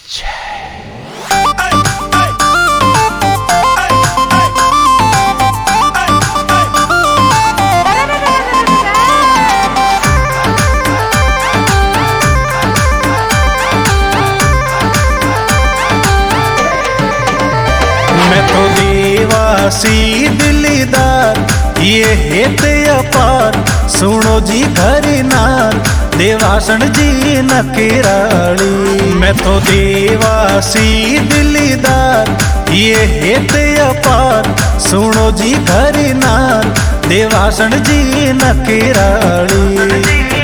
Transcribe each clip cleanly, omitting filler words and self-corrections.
मैं तो देवासी दिलदार ये हेत अपार, सुनो जी धरनार देवासन जी नकेराली। मैं तो देवासी दिलदार ये हेत अपार, सुनो जी धरनार देवासन जी नकेराली।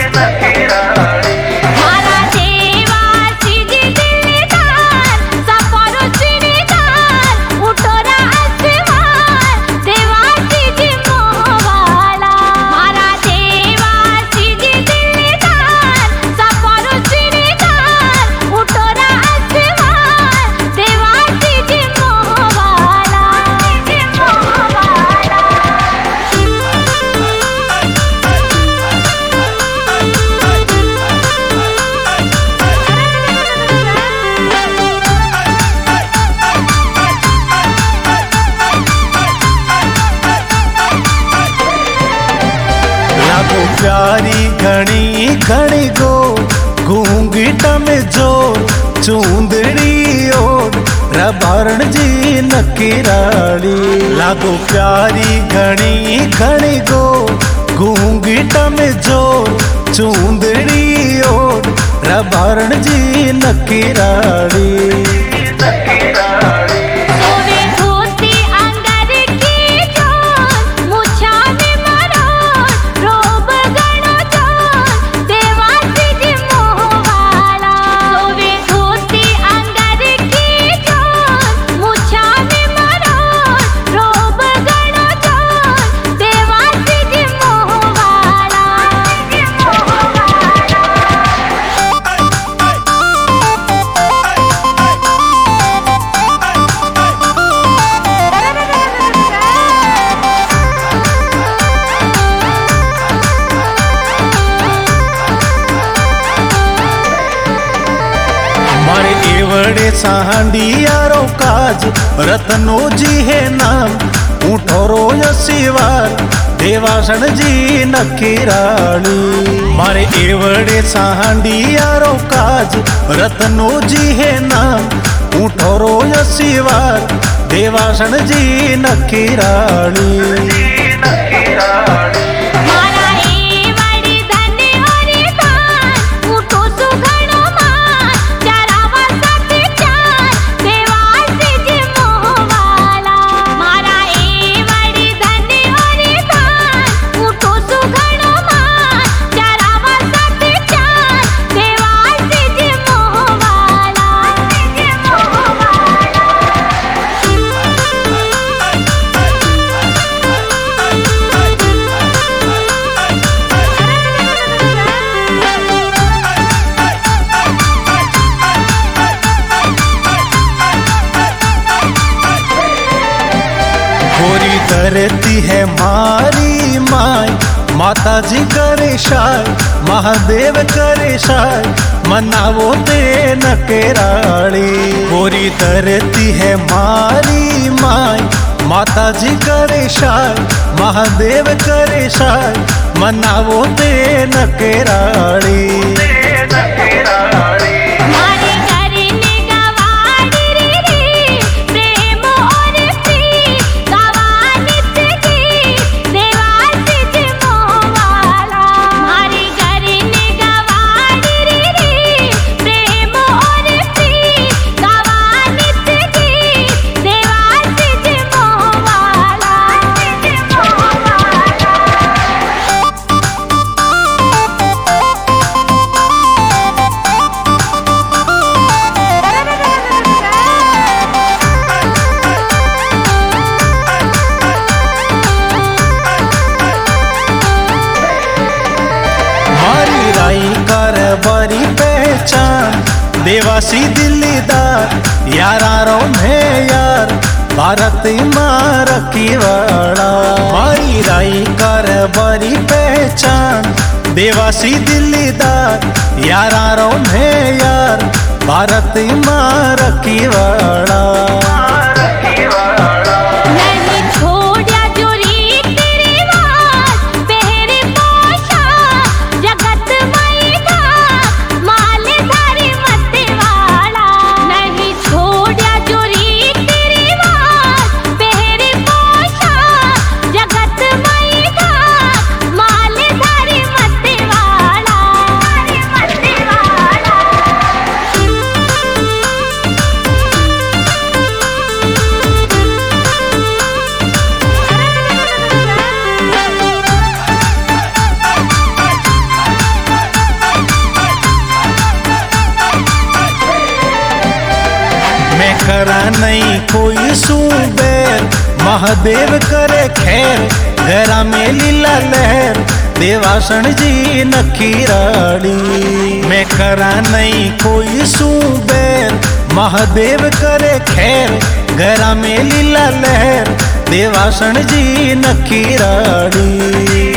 प्यारी घनी घनी गो घूंघट में जोर, चूंदड़ी ओढ़ रबारण जी नकेराली। लागो प्यारी घनी घनी गो घूंघट में जोर, चूंदड़ी ओढ़ रबारण जी नकेराली। एवड़े सांडियारो काज रत्नो जी है नाम, उठोरो यशिवार देवासन जी नकेराली। मारे एवड़े सांडियारो काज रत्नो जी है नाम, उठोरो यशिवार देवासन जी नकेराली। गोरी धरती है मारी माय, माता जी करे शाय, महादेव करे शाय, मनावो दे नकेराली। गोरी धरती है मारी माय, माता जी करे शाय, महादेव करे शाय, मनावो दे नकेराली। बरी पहचान देवासी दिलदार यारारो में यार, भारत मार की वाड़ा। मारी राई कर बरी पहचान देवासी दिलदार यारारो में यार, भारत मां रखीवाड़ा। नहीं छोड़ा जो रीत रिवाज, पहरे पोशाक जगत मैदा, माल धारी मतवाड़ा। नहीं छोड़ा जो रीत रिवाज, पहरे पोशाक जगत मैदा, माल धारी मतवाड़ा। मैं करा नहीं कोई सूबेर, महादेव करे खैर, घरा में लीला लहर, देवासन जी नखीराड़ी। मैं करा नहीं कोई सूबेर, महादेव करे खैर, घरा में लीला लहर, देवासन जी नखीराड़ी।